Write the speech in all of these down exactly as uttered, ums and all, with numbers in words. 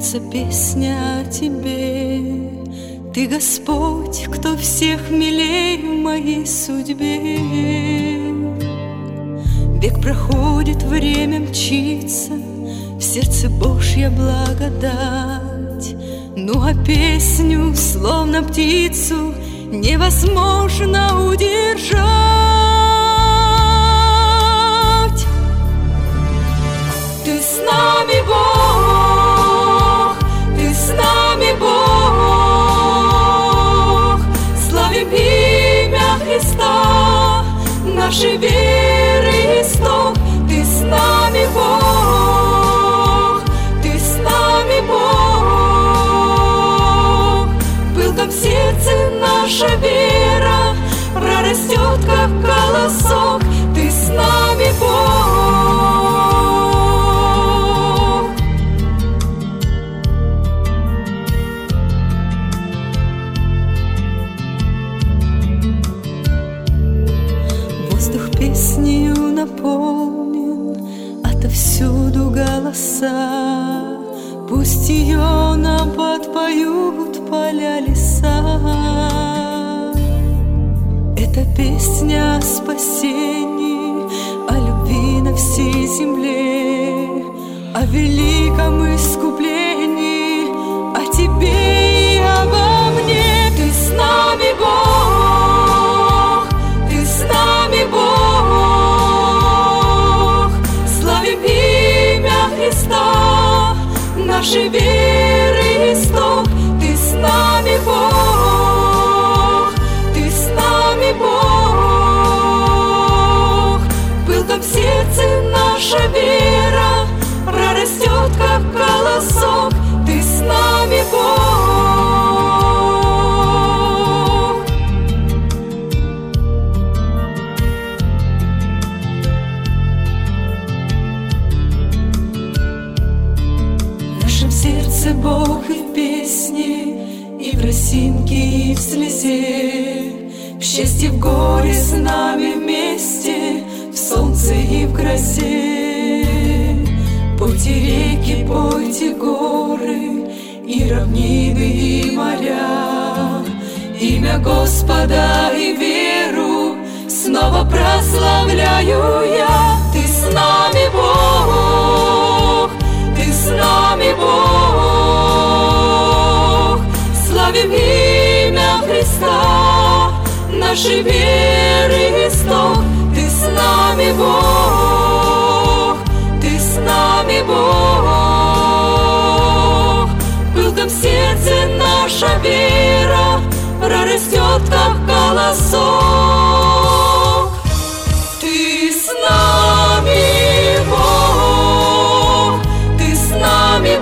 Льется песня о Тебе, Ты, Господь, кто всех милей в моей судьбе. Век проходит, время мчится, в сердце Божья благодать. Ну а песню, словно птицу, невозможно удержать. Ты с нами, Бог, Ты с нами, Бог. Славим имя Христа, нашей веры исток. Ты с нами, Бог, Ты с нами, Бог. Пылко в сердце наша вера прорастет, как колосок. Ты с нами, Бог. Воздух песнею наполнен, отовсюду голоса. Пусть ее нам подпоют поля, леса. Это песня о спасении, о любви на всей земле, о великом искуплении, о Тебе и обо мне. Ты с нами, Бог, Ты с нами, Бог. Славим имя Христа, нашей веры исток. Ты с нами, Бог, Ты с нами, Бог. Пылко в сердце наша вера прорастет, как колосок. Ты с нами, Бог. В нашем сердце Бог и в песне, и в росинке, и в слезе, в счастье, в горе с нами вместе, в солнце и в грозе. Пойте реки, пойте горы, и равнины, и моря, имя Господа и веру снова прославляю я. Ты с нами, Бог, Ты с нами, Бог. Славим имя Христа, нашей веры исток. Ты с нами, Бог, Ты с нами, Бог. Пылко в сердце наша вера прорастет, как колосок. Ты с нами, Бог, Ты с нами,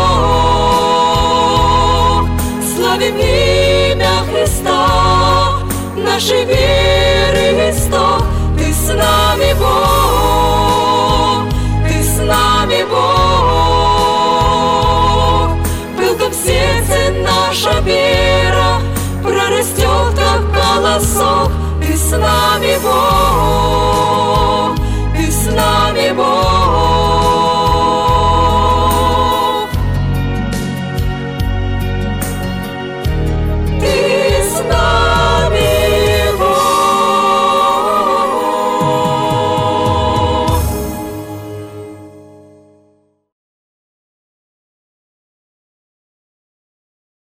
Бог. Славим имя Христа, нашей веры исток. Ты с нами, Бог, Ты с нами, Бог. Пылко в сердце наша вера прорастет, как колосок. Ты с нами, Бог.